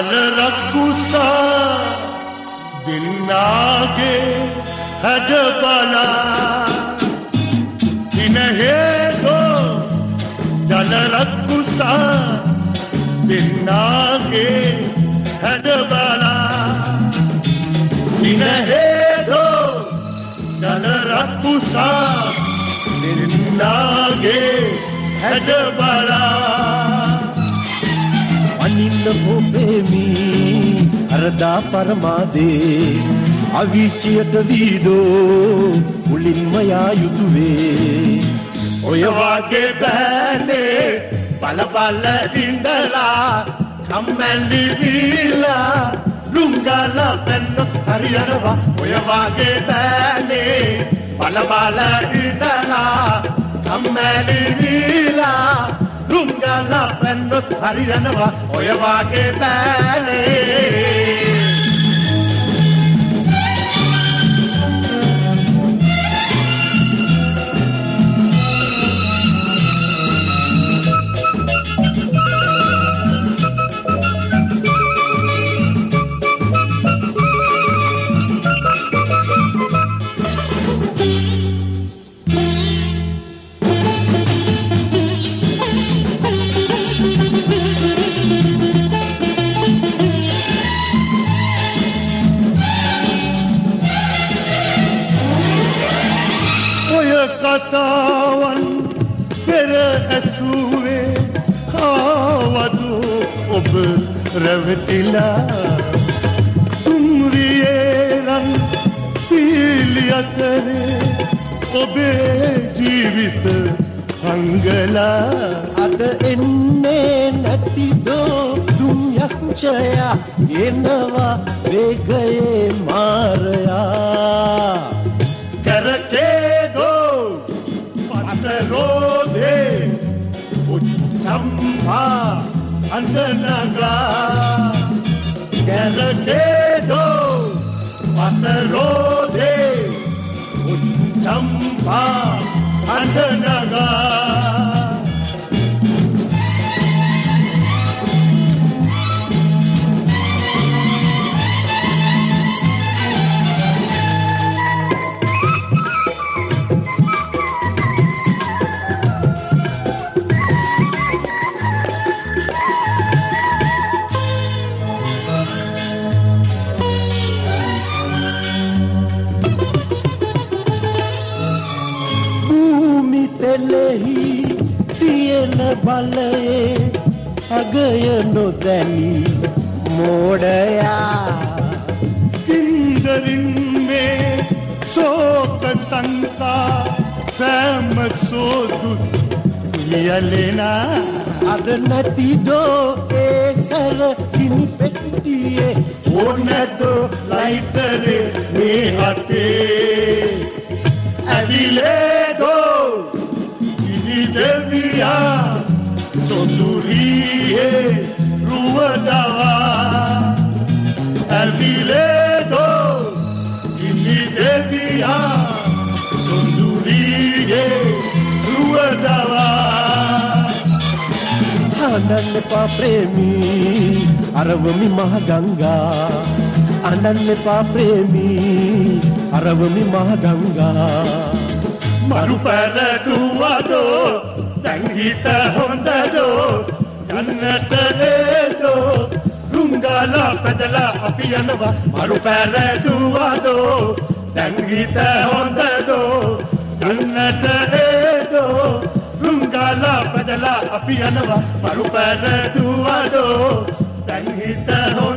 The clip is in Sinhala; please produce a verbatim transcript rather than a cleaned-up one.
ජල රකුසා දින්නාගේ හැඩ බලා දිනහේදෝ ජල රකුසා දින්නාගේ හැඩ බලා දිනහේදෝ ජල රකුසා දින්නාගේ හැඩ බලා අනින්න පොපෙමි අරදා පරමාදේ අවිචියට වීදෝ මුලින්ම යා යුතුවේ ඔය වාගේ බෑනේ බල බල ඉඳලා කම්මැලි වීලා ලුංගලා පෙන්නොත් හරියනවා ඔය වාගේ බෑනේ බල බල ඉඳලා කම්මැලි වීලා ලුංගලා පෙන්නොත් හරියනවා ඔය වාගේ බෑනේ කතාවන් පෙර ඇසුවේ ආවදු ඔබ රැවටිලා තුම්රියේ රන් පීලි අතරේ ඔබේ ජීවිත හංගලා අද එන්නේ නැතිදෝ දුම් යක්ෂයා එනවා වේගයේ මාරයා කරකේ Robe Uchampa Andanaga Kerakedo Patarode Uchampa Andanaga එලෙහි තියෙන බලයේ අගය නොදැනි මෝඩයා කින්දරින් මේ ශෝක සංකා සෑම සෝදු වියලෙනා අද නැතිදෝ ඒ සැර කිනි පෙට්ටියේ ඕනැදෝ ලයිටරේ මේ හතේ ඇවිලේදෝ Devia Soturie Ruadawa Aviledo Ili Devia Soturie Ruadawa Ananne pa premi Aravami Mahaganga Ananne pa premi Aravami Mahaganga Maru paraduwado Tanghita hondado Kannata edo Rungala pedala apiyanava Maru paraduwado Tanghita hondado Kannata edo Rungala pedala apiyanava Maru paraduwado Tanghita hondado